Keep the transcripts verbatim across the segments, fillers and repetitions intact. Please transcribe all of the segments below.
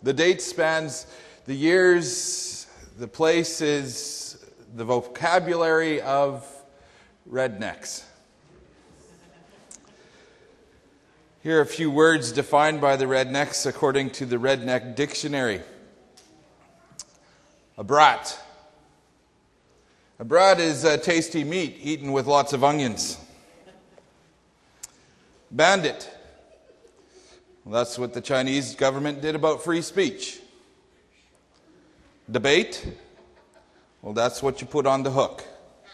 The date spans the years, the places, the vocabulary of rednecks. Here are a few words defined by the rednecks according to the Redneck Dictionary. A brat. A brat is a tasty meat eaten with lots of onions. Bandit. Well, that's what the Chinese government did about free speech. Debate. Well, that's what you put on the hook.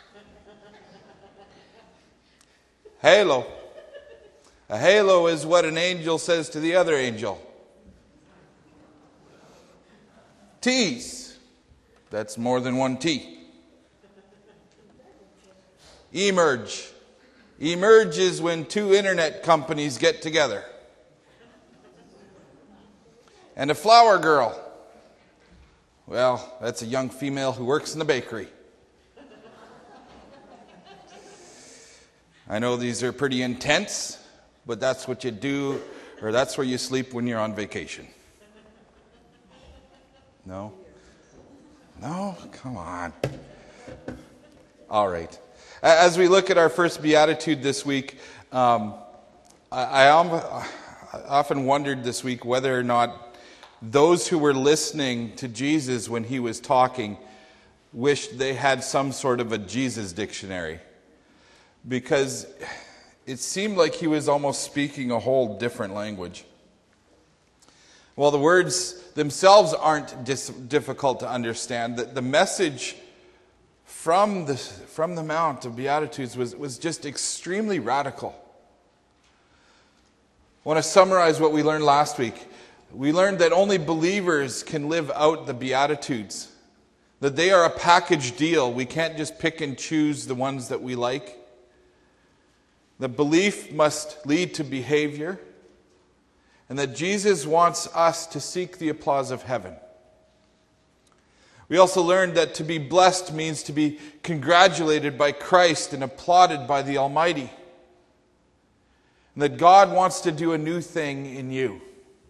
Halo. A halo is what an angel says to the other angel. Tease. That's more than one T. Emerge. Emerge is when two internet companies get together. And a flower girl. Well, that's a young female who works in the bakery. I know these are pretty intense, but that's what you do, or that's where you sleep when you're on vacation. No? No? Come on. All right. As we look at our first beatitude this week, um, I, I often wondered this week whether or not those who were listening to Jesus when he was talking wished they had some sort of a Jesus dictionary, because it seemed like he was almost speaking a whole different language. Well, the words themselves aren't dis- difficult to understand. The, the message from the, from the Mount of Beatitudes was, was just extremely radical. I want to summarize what we learned last week. We learned that only believers can live out the Beatitudes, that they are a package deal. We can't just pick and choose the ones that we like. The belief must lead to behavior, and that Jesus wants us to seek the applause of heaven. We also learned that to be blessed means to be congratulated by Christ and applauded by the Almighty, and that God wants to do a new thing in you.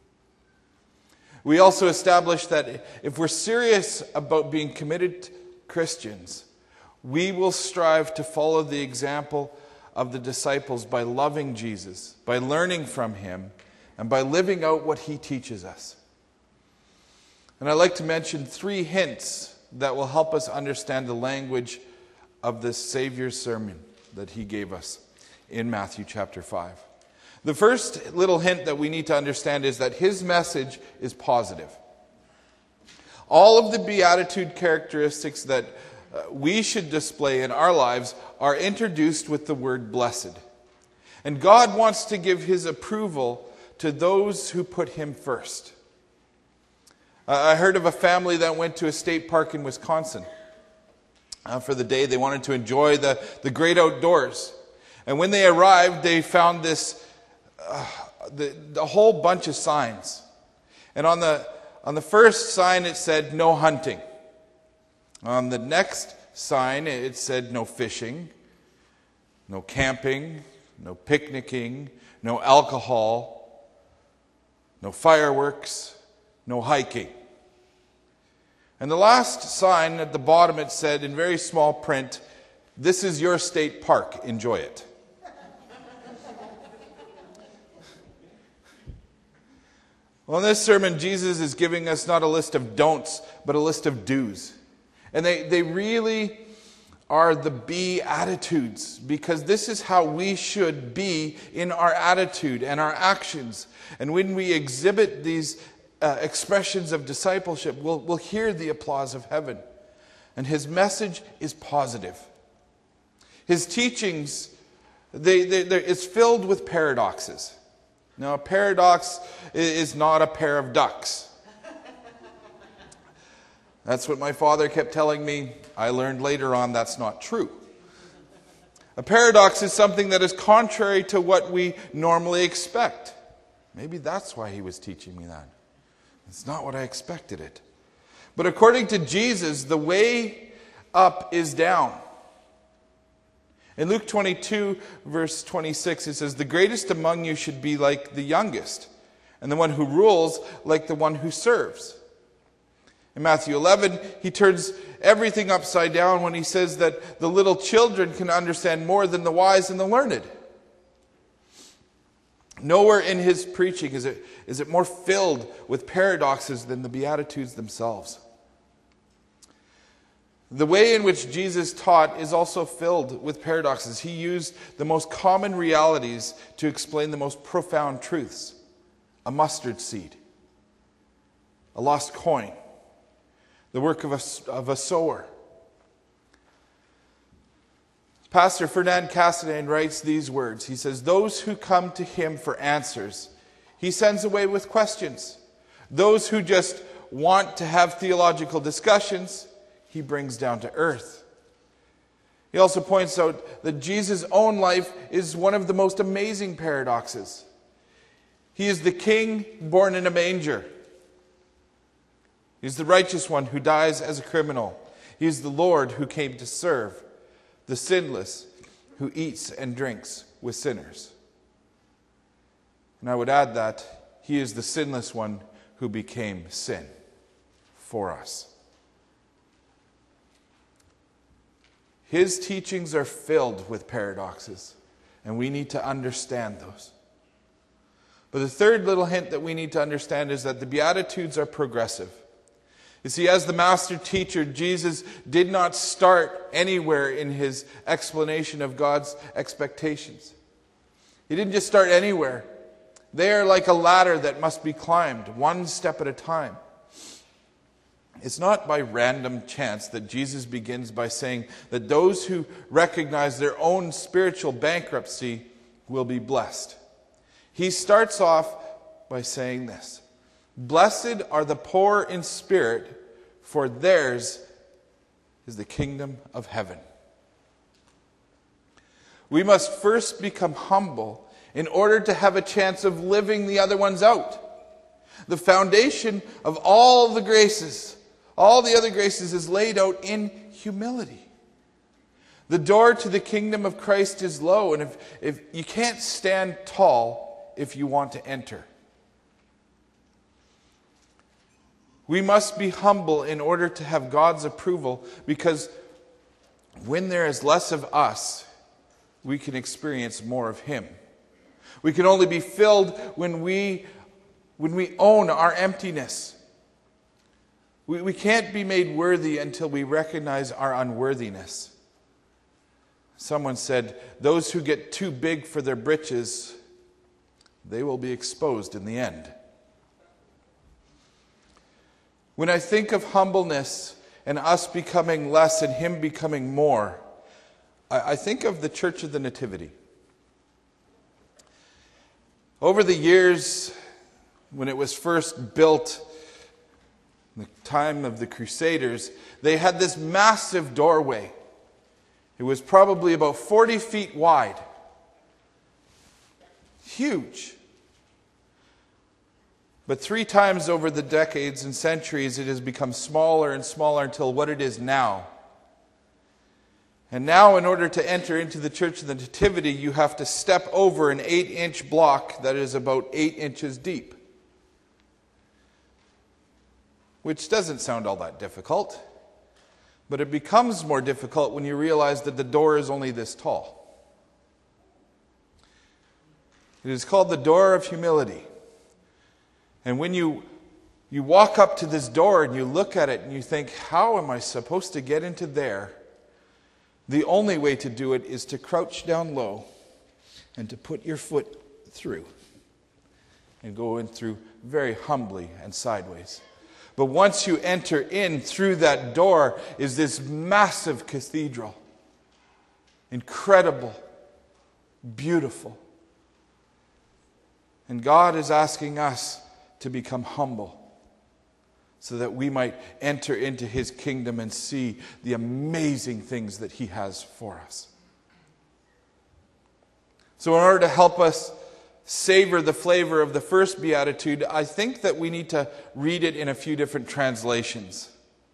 We also established that if we're serious about being committed Christians, we will strive to follow the example of the disciples by loving Jesus, by learning from him, and by living out what he teaches us. And I'd like to mention three hints that will help us understand the language of the Savior's sermon that he gave us in Matthew chapter five. The first little hint that we need to understand is that his message is positive. All of the beatitude characteristics that uh, we should display in our lives are introduced with the word blessed. And God wants to give his approval to those who put him first. Uh, I heard of a family that went to a state park in Wisconsin uh, for the day. They wanted to enjoy the, the great outdoors. And when they arrived, they found this Uh, the, the whole bunch of signs. And on the on the first sign it said no hunting. On the next sign it said no fishing, no camping, no picnicking, no alcohol, no fireworks, no hiking. And the last sign at the bottom it said in very small print, "This is your state park, enjoy it." Well, in this sermon, Jesus is giving us not a list of don'ts, but a list of do's. And they, they really are the beatitudes, because this is how we should be in our attitude and our actions. And when we exhibit these uh, expressions of discipleship, we'll, we'll hear the applause of heaven. And his message is positive. His teachings, they, they, it's filled with paradoxes. Now, a paradox is not a pair of ducks. That's what my father kept telling me. I learned later on that's not true. A paradox is something that is contrary to what we normally expect. Maybe that's why he was teaching me that. It's not what I expected it. But according to Jesus, the way up is down. In Luke twenty-two, verse twenty-six, it says, "The greatest among you should be like the youngest, and the one who rules like the one who serves. In Matthew eleven, he turns everything upside down when he says that the little children can understand more than the wise and the learned. Nowhere in his preaching is it, is it more filled with paradoxes than the Beatitudes themselves. The way in which Jesus taught is also filled with paradoxes. He used the most common realities to explain the most profound truths. A mustard seed, a lost coin, the work of a, of a sower. Pastor Fernand Cassadine writes these words. He says, "Those who come to him for answers, he sends away with questions. Those who just want to have theological discussions, he brings down to earth." He also points out that Jesus' own life is one of the most amazing paradoxes. He is the king born in a manger. He is the righteous one who dies as a criminal. He is the Lord who came to serve, the sinless who eats and drinks with sinners. And I would add that he is the sinless one who became sin for us. His teachings are filled with paradoxes, and we need to understand those. But the third little hint that we need to understand is that the Beatitudes are progressive. You see, as the master teacher, Jesus did not start anywhere in his explanation of God's expectations. He didn't just start anywhere. They are like a ladder that must be climbed, one step at a time. It's not by random chance that Jesus begins by saying that those who recognize their own spiritual bankruptcy will be blessed. He starts off by saying this: "Blessed are the poor in spirit, for theirs is the kingdom of heaven." We must first become humble in order to have a chance of living the other ones out. The foundation of all the graces, all the other graces, is laid out in humility. The door to the kingdom of Christ is low, and if, if you can't stand tall if you want to enter. We must be humble in order to have God's approval, because when there is less of us, we can experience more of Him. We can only be filled when we, when we own our emptiness. We, we can't be made worthy until we recognize our unworthiness. Someone said, "Those who get too big for their britches, they will be exposed in the end." When I think of humbleness and us becoming less and Him becoming more, I, I think of the Church of the Nativity. Over the years, when it was first built, in the time of the Crusaders, they had this massive doorway. It was probably about forty feet wide. Huge. But three times over the decades and centuries, it has become smaller and smaller until what it is now. And now, in order to enter into the Church of the Nativity, you have to step over an eight-inch block that is about eight inches deep. Which doesn't sound all that difficult. But it becomes more difficult when you realize that the door is only this tall. It is called the door of humility. And when you, you walk up to this door and you look at it and you think, how am I supposed to get into there? The only way to do it is to crouch down low and to put your foot through and go in through very humbly and sideways. But once you enter in through that door is this massive cathedral. Incredible, beautiful. And God is asking us to become humble so that we might enter into His kingdom and see the amazing things that He has for us. So in order to help us savor the flavor of the first beatitude, I think that we need to read it in a few different translations.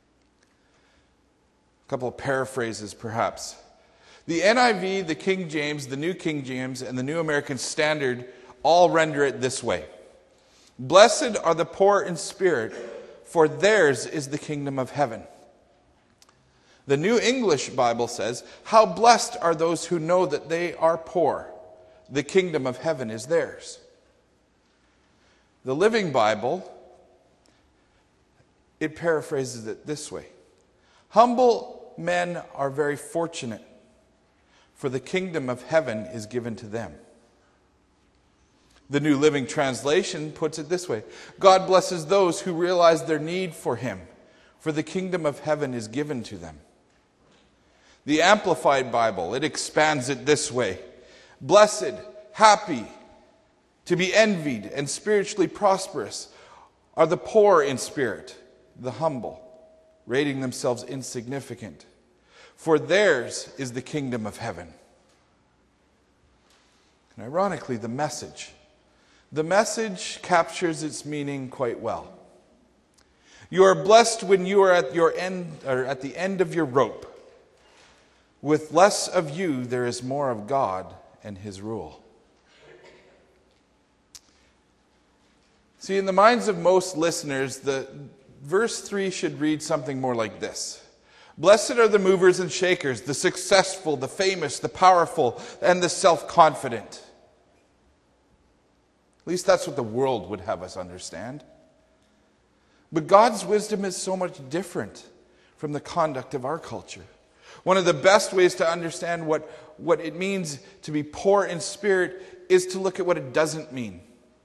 A couple of paraphrases, perhaps. The N I V, the King James, the New King James, and the New American Standard all render it this way: Blessed are the poor in spirit, for theirs is the kingdom of heaven. The New English Bible says, how blessed are those who know that they are poor. The kingdom of heaven is theirs. The Living Bible, it paraphrases it this way. Humble men are very fortunate, for the kingdom of heaven is given to them. The New Living Translation puts it this way. God blesses those who realize their need for Him, for the kingdom of heaven is given to them. The Amplified Bible, it expands it this way. Blessed, happy, to be envied, and spiritually prosperous are the poor in spirit, the humble, rating themselves insignificant. For theirs is the kingdom of heaven. And ironically, the message. The message captures its meaning quite well. You are blessed when you are at your end, or at the end of your rope. With less of you, there is more of God and His rule. See, in the minds of most listeners, the verse three should read something more like this. Blessed are the movers and shakers, the successful, the famous, the powerful, and the self-confident. At least that's what the world would have us understand. But God's wisdom is so much different from the conduct of our culture. One of the best ways to understand what, what it means to be poor in spirit is to look at what it doesn't mean.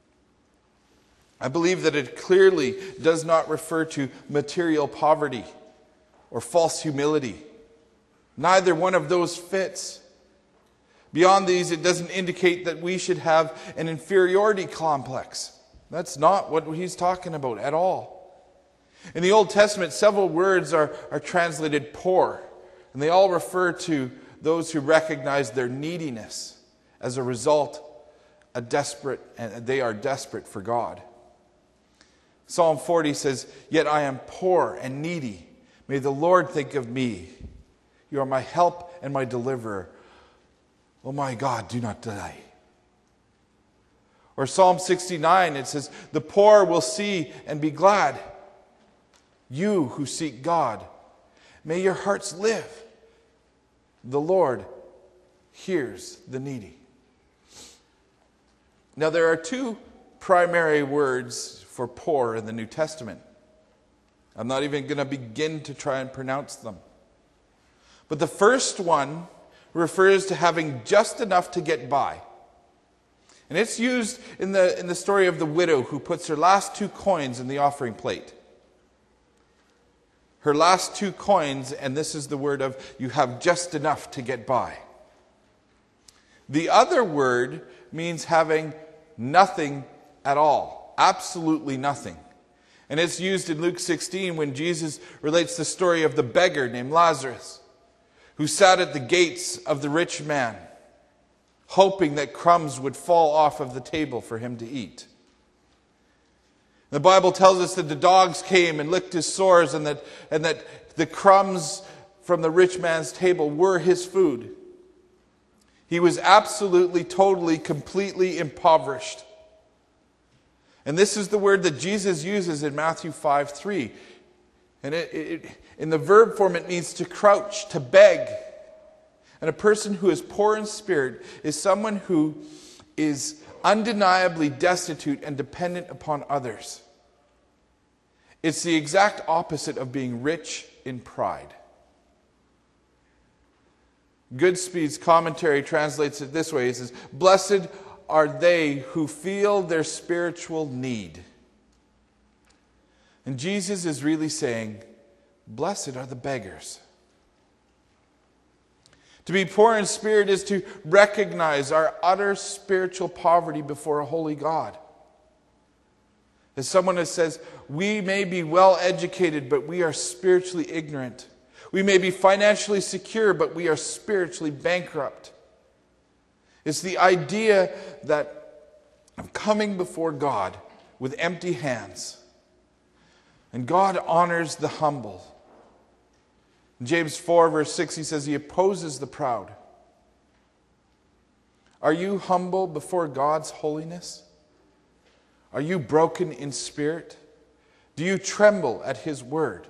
I believe that it clearly does not refer to material poverty or false humility. Neither one of those fits. Beyond these, it doesn't indicate that we should have an inferiority complex. That's not what he's talking about at all. In the Old Testament, several words are, are translated poor, and they all refer to those who recognize their neediness. As a result, a desperate, and they are desperate for God. Psalm forty says, "Yet I am poor and needy. May the Lord think of me. You are my help and my deliverer. Oh my God, do not delay." Or Psalm sixty-nine, it says, "The poor will see and be glad. You who seek God, may your hearts live. The Lord hears the needy." Now there are two primary words for poor in the New Testament. I'm not even going to begin to try and pronounce them. But the first one refers to having just enough to get by. And it's used in the, in the story of the widow who puts her last two coins in the offering plate. Her last two coins, and this is the word of, you have just enough to get by. The other word means having nothing at all. Absolutely nothing. And it's used in Luke sixteen when Jesus relates the story of the beggar named Lazarus, who sat at the gates of the rich man, hoping that crumbs would fall off of the table for him to eat. The Bible tells us that the dogs came and licked his sores, and that, and that the crumbs from the rich man's table were his food. He was absolutely, totally, completely impoverished. And this is the word that Jesus uses in Matthew five three. And it, it, in the verb form, it means to crouch, to beg. And a person who is poor in spirit is someone who is undeniably destitute and dependent upon others. It's the exact opposite of being rich in pride. Goodspeed's commentary translates it this way. It says, "Blessed are they who feel their spiritual need." And Jesus is really saying, blessed are the beggars. To be poor in spirit is to recognize our utter spiritual poverty before a holy God. As someone that says, we may be well educated, but we are spiritually ignorant. We may be financially secure, but we are spiritually bankrupt. It's the idea that I'm coming before God with empty hands. And God honors the humble. In James four, verse six, he says he opposes the proud. Are you humble before God's holiness? Are you broken in spirit? Do you tremble at His word?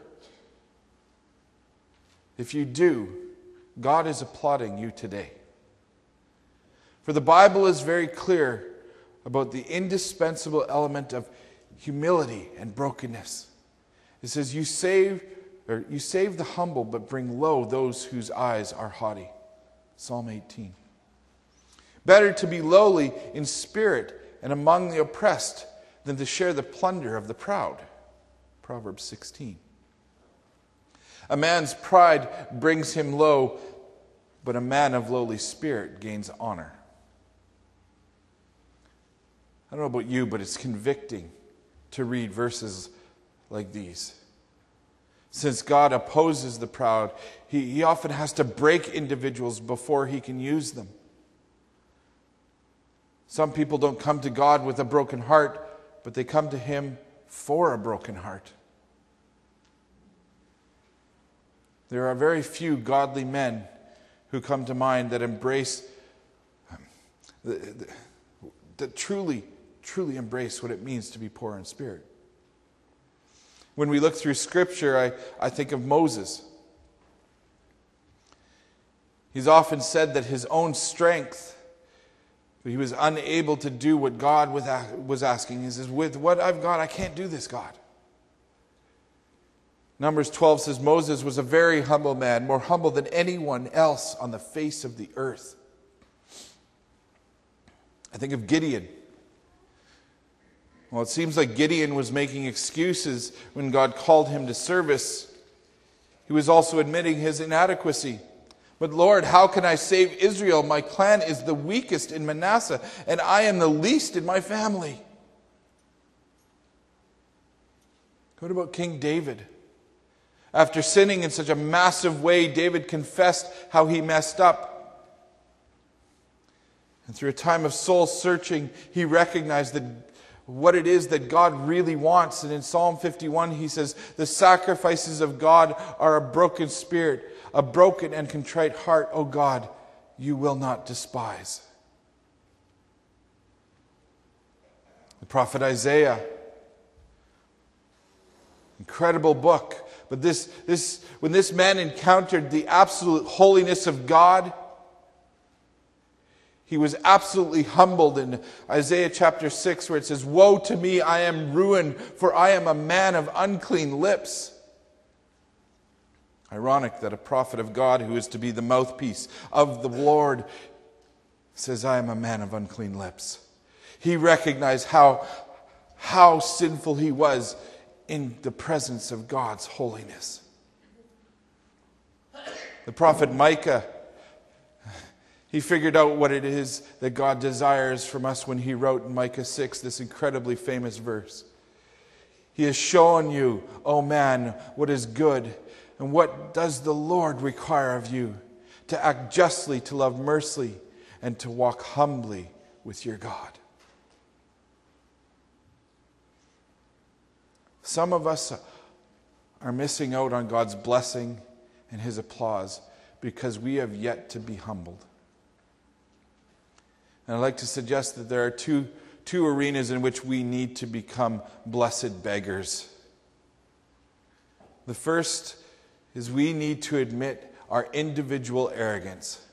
If you do, God is applauding you today. For the Bible is very clear about the indispensable element of humility and brokenness. It says, you save, or you save the humble, but bring low those whose eyes are haughty. Psalm eighteen. Better to be lowly in spirit and among the oppressed than to share the plunder of the proud. Proverbs sixteen. A man's pride brings him low, but a man of lowly spirit gains honor. I don't know about you, but it's convicting to read verses like these. Since God opposes the proud, he, he often has to break individuals before He can use them. Some people don't come to God with a broken heart, but they come to Him for a broken heart. There are very few godly men who come to mind that embrace, that truly, truly embrace what it means to be poor in spirit. When we look through Scripture, I, I think of Moses. He's often said that his own strength, he was unable to do what God was asking. He says, with what I've got, I can't do this, God. Numbers twelve says, Moses was a very humble man, more humble than anyone else on the face of the earth. I think of Gideon. Well, it seems like Gideon was making excuses when God called him to service. He was also admitting his inadequacy. But Lord, how can I save Israel? My clan is the weakest in Manasseh, and I am the least in my family. What about King David? After sinning in such a massive way, David confessed how he messed up. And through a time of soul searching, he recognized that what it is that God really wants. And in Psalm fifty-one, he says, the sacrifices of God are a broken spirit, a broken and contrite heart, O God, you will not despise. The prophet Isaiah, incredible book. But this, this, when this man encountered the absolute holiness of God, he was absolutely humbled in Isaiah chapter six, where it says, woe to me, I am ruined, for I am a man of unclean lips. Ironic that a prophet of God who is to be the mouthpiece of the Lord says, I am a man of unclean lips. He recognized how, how sinful he was in the presence of God's holiness. The prophet Micah, he figured out what it is that God desires from us when he wrote in Micah six this incredibly famous verse. He has shown you, O man, what is good, and what does the Lord require of you? To act justly, to love mercy, and to walk humbly with your God. Some of us are missing out on God's blessing and His applause because we have yet to be humbled. And I'd like to suggest that there are two, two arenas in which we need to become blessed beggars. The first is we need to admit our individual arrogance.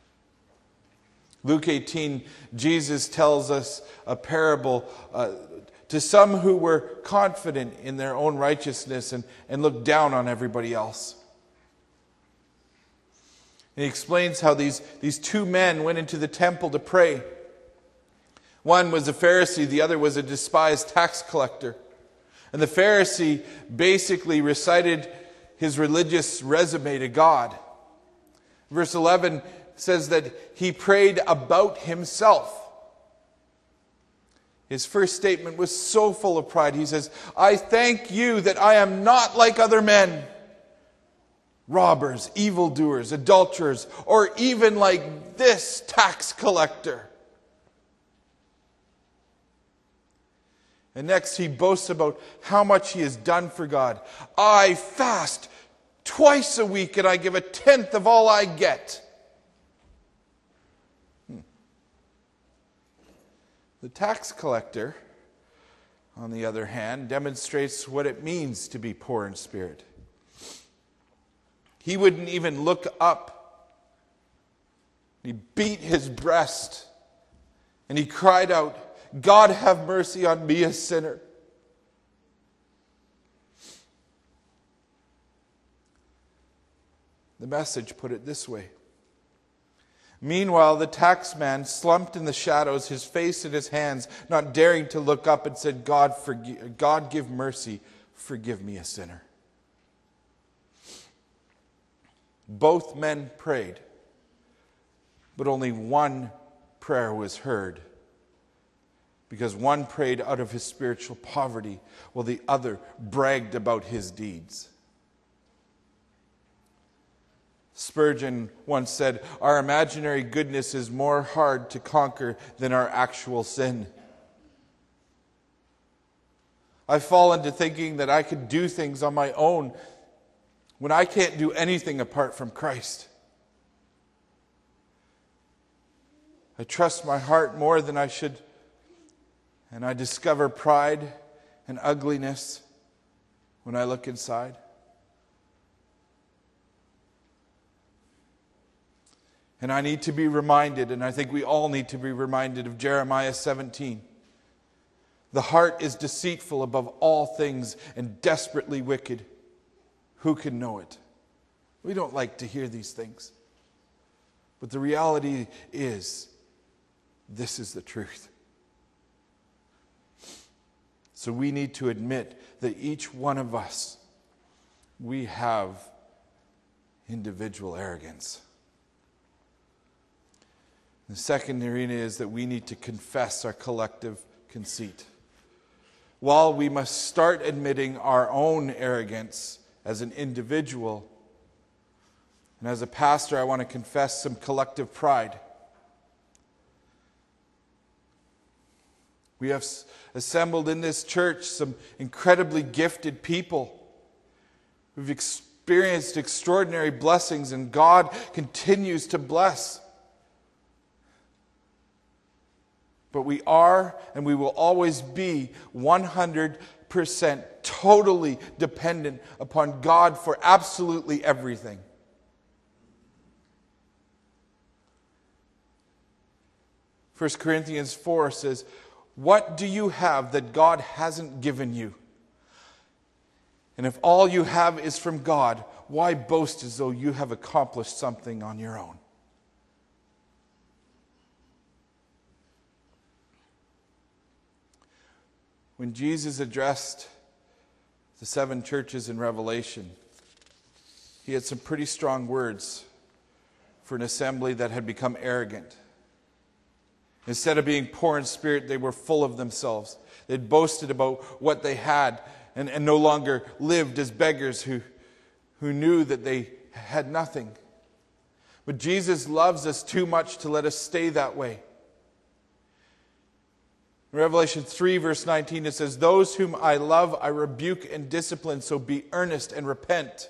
Luke eighteen, Jesus tells us a parable uh, to some who were confident in their own righteousness and, and looked down on everybody else. And he explains how these, these two men went into the temple to pray. One was a Pharisee, the other was a despised tax collector. And the Pharisee basically recited his religious resume to God. Verse eleven says that he prayed about himself. His first statement was so full of pride. He says, I thank you that I am not like other men, robbers, evildoers, adulterers, or even like this tax collector. And next he boasts about how much he has done for God. I fast twice a week and I give a tenth of all I get. Hmm. The tax collector on the other hand, demonstrates what it means to be poor in spirit. He wouldn't even look up. He beat his breast and he cried out, "God, have mercy on me, a sinner." The Message put it this way: "Meanwhile, the taxman slumped in the shadows, his face in his hands, not daring to look up, and said, God, forgive, God give mercy, forgive me, a sinner." Both men prayed, but only one prayer was heard, because one prayed out of his spiritual poverty, while the other bragged about his deeds. Spurgeon once said, "Our imaginary goodness is more hard to conquer than our actual sin." I fall into thinking that I could do things on my own when I can't do anything apart from Christ. I trust my heart more than I should, and I discover pride and ugliness when I look inside. And I need to be reminded, and I think we all need to be reminded of Jeremiah seventeen. The heart is deceitful above all things and desperately wicked. Who can know it? We don't like to hear these things. But the reality is, this is the truth. So we need to admit that each one of us, we have individual arrogance. The second arena is that we need to confess our collective conceit. While we must start admitting our own arrogance as an individual, and as a pastor, I want to confess some collective pride. We have assembled in this church some incredibly gifted people who've experienced extraordinary blessings, and God continues to bless. But we are and we will always be one hundred percent totally dependent upon God for absolutely everything. First Corinthians four says, "What do you have that God hasn't given you? And if all you have is from God, why boast as though you have accomplished something on your own?" When Jesus addressed the seven churches in Revelation, he had some pretty strong words for an assembly that had become arrogant. Instead of being poor in spirit, they were full of themselves. They'd boasted about what they had and, and no longer lived as beggars who, who knew that they had nothing. But Jesus loves us too much to let us stay that way. In Revelation three, verse nineteen, it says, "Those whom I love, I rebuke and discipline, so be earnest and repent."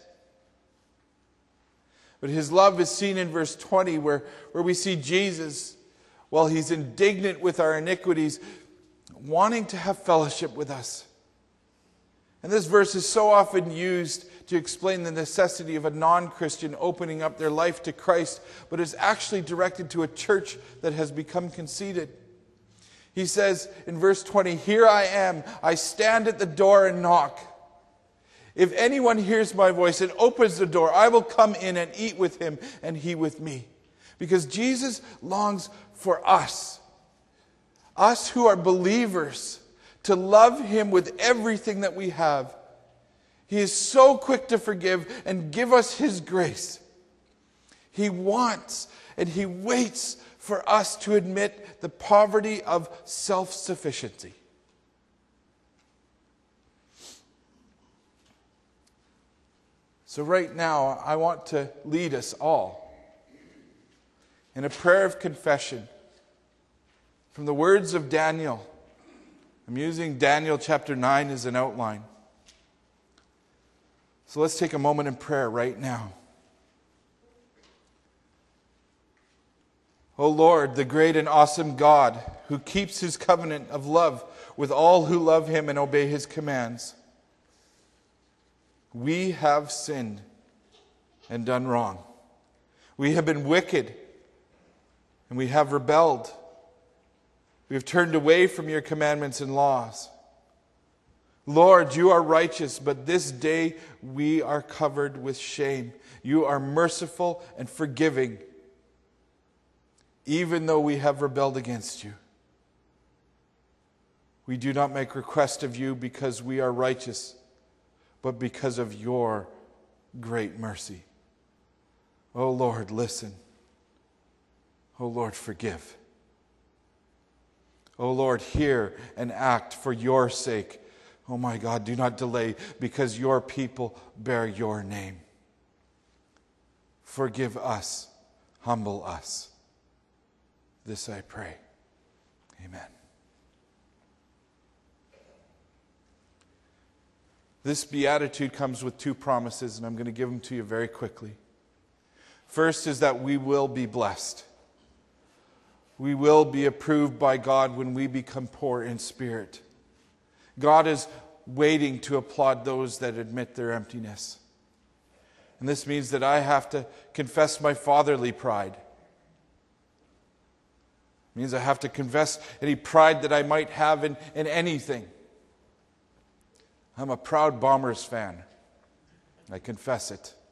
But his love is seen in verse twenty, where, where we see Jesus, while he's indignant with our iniquities, wanting to have fellowship with us. And this verse is so often used to explain the necessity of a non-Christian opening up their life to Christ, but is actually directed to a church that has become conceited. He says in verse twenty, "Here I am, I stand at the door and knock. If anyone hears my voice and opens the door, I will come in and eat with him and he with me." Because Jesus longs for us, us who are believers, to love him with everything that we have. He is so quick to forgive and give us his grace. He wants and he waits for us to admit the poverty of self-sufficiency. So right now, I want to lead us all in a prayer of confession from the words of Daniel. I'm using Daniel chapter nine as an outline. So let's take a moment in prayer right now. O Lord, the great and awesome God, who keeps his covenant of love with all who love him and obey his commands. We have sinned and done wrong. We have been wicked and we have rebelled. We have turned away from your commandments and laws. Lord, you are righteous, but this day we are covered with shame. You are merciful and forgiving, even though we have rebelled against you. We do not make request of you because we are righteous, but because of your great mercy. Oh Lord, listen. Oh Lord, forgive. Oh Lord, hear and act for your sake. Oh my God, do not delay, because your people bear your name. Forgive us, humble us. This I pray. Amen. This beatitude comes with two promises, and I'm going to give them to you very quickly. First is that we will be blessed. We will be approved by God when we become poor in spirit. God is waiting to applaud those that admit their emptiness. And this means that I have to confess my fatherly pride. It means I have to confess any pride that I might have in, in anything. I'm a proud Bombers fan. I confess it.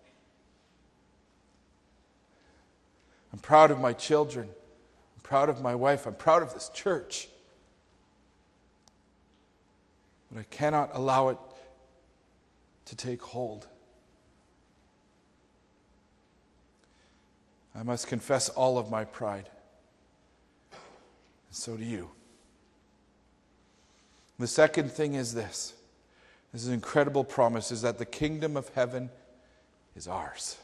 I'm proud of my children. I'm proud of my wife. I'm proud of this church. But I cannot allow it to take hold. I must confess all of my pride. And so do you. The second thing is this. This is an incredible promise, is that the kingdom of heaven is ours.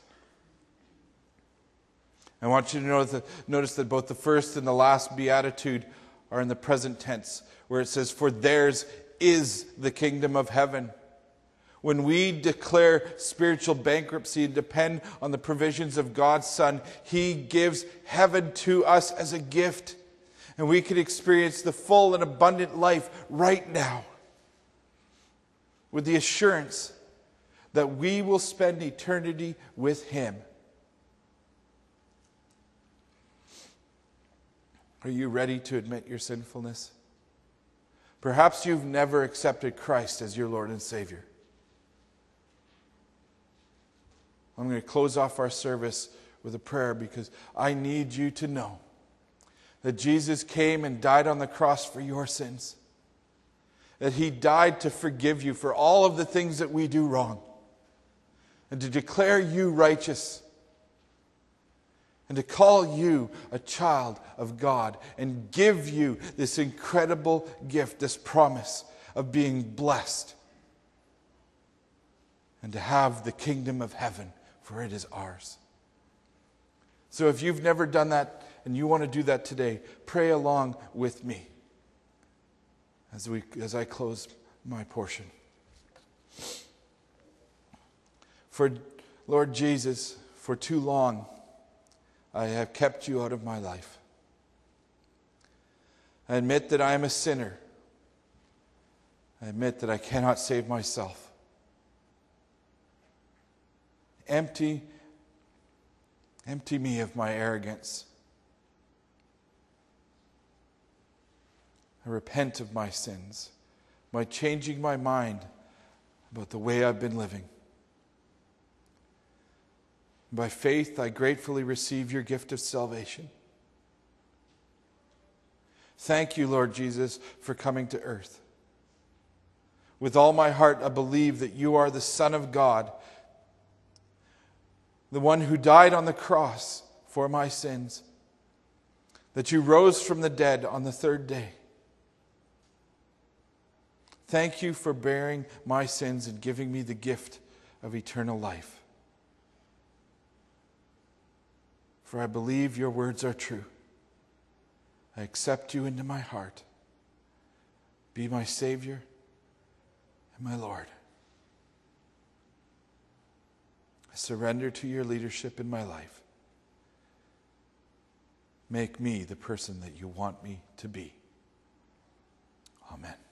I want you to notice that, notice that both the first and the last beatitude are in the present tense, where it says, for theirs is the kingdom of heaven. When we declare spiritual bankruptcy and depend on the provisions of God's Son, He gives heaven to us as a gift. And we can experience the full and abundant life right now, with the assurance that we will spend eternity with Him. Are you ready to admit your sinfulness? Perhaps you've never accepted Christ as your Lord and Savior. I'm going to close off our service with a prayer, because I need you to know that Jesus came and died on the cross for your sins. That He died to forgive you for all of the things that we do wrong, and to declare you righteous, and to call you a child of God, and give you this incredible gift, this promise of being blessed, and to have the kingdom of heaven, for it is ours. So if you've never done that and you want to do that today, pray along with me as we as I close my portion. For Lord Jesus, for too long I have kept you out of my life. I admit that I am a sinner. I admit that I cannot save myself. Empty, empty me of my arrogance. I repent of my sins by changing my mind about the way I've been living. By faith, I gratefully receive your gift of salvation. Thank you, Lord Jesus, for coming to earth. With all my heart, I believe that you are the Son of God, the one who died on the cross for my sins, that you rose from the dead on the third day. Thank you for bearing my sins and giving me the gift of eternal life. For I believe your words are true. I accept you into my heart. Be my Savior and my Lord. I surrender to your leadership in my life. Make me the person that you want me to be. Amen.